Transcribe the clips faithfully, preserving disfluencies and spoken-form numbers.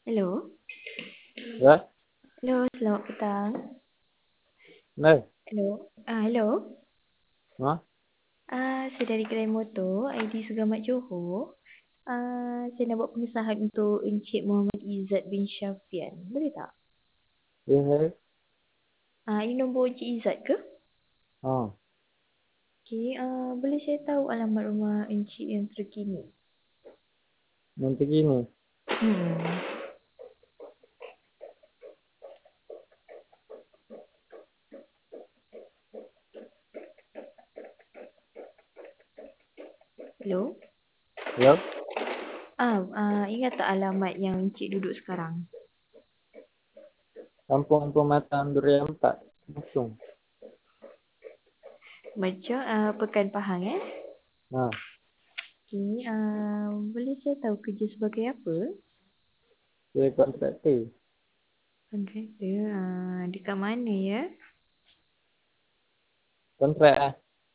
Hello. Ya, Hello, selamat petang. Nay, Hello. Ah, hello. ha? Ah, saya dari kedai motor, I D Sugamat Johor. Ah, saya nak buat pengesahan untuk Encik Muhammad Izzat bin Syafian. Boleh tak? Ya, hai. Ah, ini nombor Encik Izzat ke? Ha, Okey, ah, boleh saya tahu alamat rumah Encik yang terkini? nanti gini. Hmm. Hello. Ya, Ah, ah, ingat tak alamat yang Encik duduk sekarang? Kampung Pematang Durian empat. Langsung. Macam ah, Pekan Pahang eh? Ha, Okey, ah, boleh saya tahu kerja sebagai apa? saya kontraktor. Kontraktor. Ah, dekat mana ya? Kontrak ah.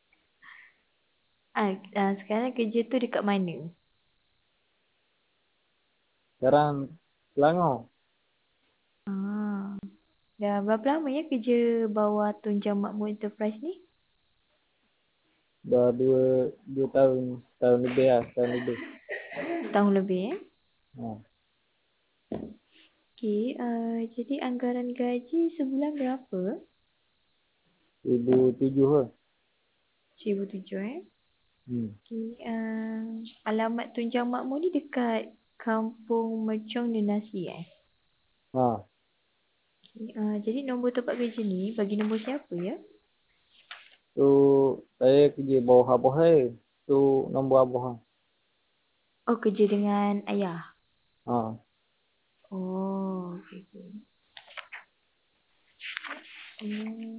Ah, ah, sekarang kerja tu dekat mana? Sekarang Selangor. Ah, dah berapa lama ya kerja bawah Tunjang Makmur Enterprise ni? Dah dua, dua tahun, tahun lebih lah, tahun lebih. Tahun lebih eh? Ha, Okey, ah, jadi anggaran gaji sebulan berapa? Ibu tujuh lah. seribu tujuh eh? Hmm. Okey, ah, alamat Tunjang Makmur ni dekat Kampung Mercong Nenasi eh? Ha, Okey, ah, jadi nombor tempat kerja ni bagi nombor siapa ya? tu saya kerja bawah abah saya. Tu nombor abah. Oh, kerja dengan ayah. Ha, Oh, okey. Okey. Hmm,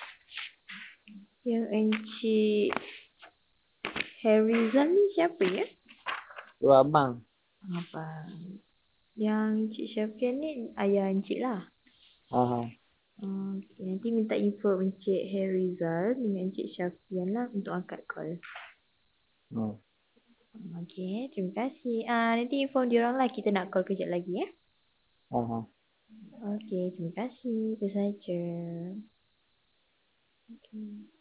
yang Encik Harizan ni siapa ya? tu abang. Apa? Yang Encik Syafian ni ayah Encik lah. Ha, ha. Hmm, okay. Nanti minta info Encik Harizal dengan Encik Syafian lah untuk angkat call. Ha, Hmm, okay, terima kasih. Ah, nanti inform diorang lah kita nak call kejap lagi ya. ha, ha. Okay, terima kasih. Itu saja. Okay.